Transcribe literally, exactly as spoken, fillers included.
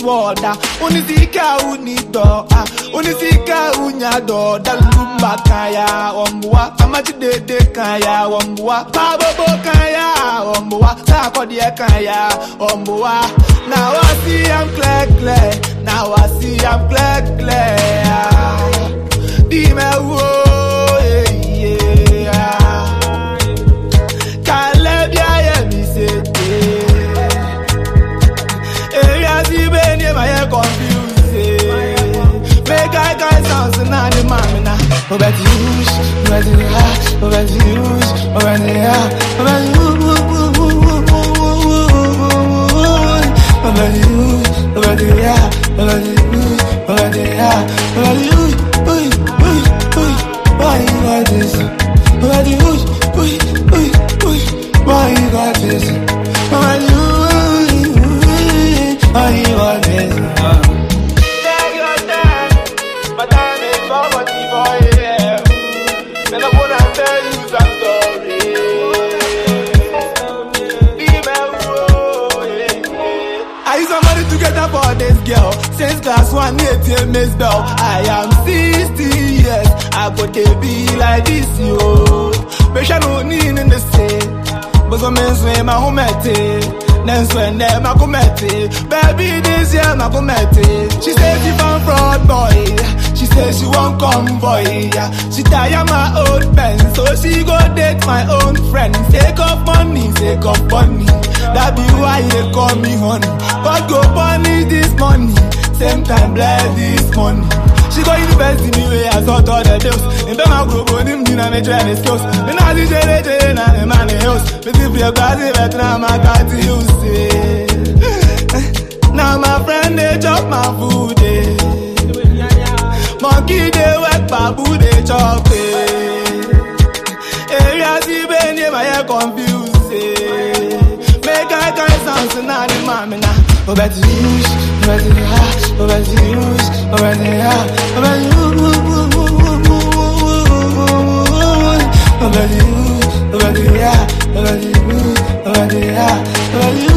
water. Unisika unido, ah, unisika unyado, dalumba kaya, ombwa, amachi de de kaya, ombwa, pabobo kaya, ombwa, sako die kaya, ombwa. Now I see I'm clear, clear. Now I see I'm clear, clear. Dime wo, yeah. Kalebia ye mi se te. Area si benye ma ye confuse. Make I guys sounds na the mamina. Over the use, over the ha, over the use, over the ha, over the over the use, over the ha, over the use, over the ha, over the use. Why you got this? Why do you? Why you got this? Why you? Why you got this? Take your time, my time is for what you for here. Then I wanna tell you some story. I use some money to get up for this girl. Since class one, eighteen Miss Bell. I am sixty years. I go to be like this, yo. But I don't need in the same. But some men swim my home at it. Then swim them, I come at it. Baby, this year, I come at it. She said she found fraud boy. She said she won't come boy. She tired my old pen. So she go date my own friend. Take up money, take up money. That be why they call me honey. God go punish this money. Same time bless this money. She go invest in me way I saw all the deals. In the my group, on him, Dina, me try the skills. Me not the J J, na the man in house. Me if you got it, but now my got to use it. Now my friend, they chop my food, eh. Monkey, they work, babu, they chop it. Area, see, benye, my hair confused, eh. Make I can't sound, so now the mamina. Over the use, over the ha, over the use, over the ha, over the use, over the use, over the ha, over the use, over the ha, over the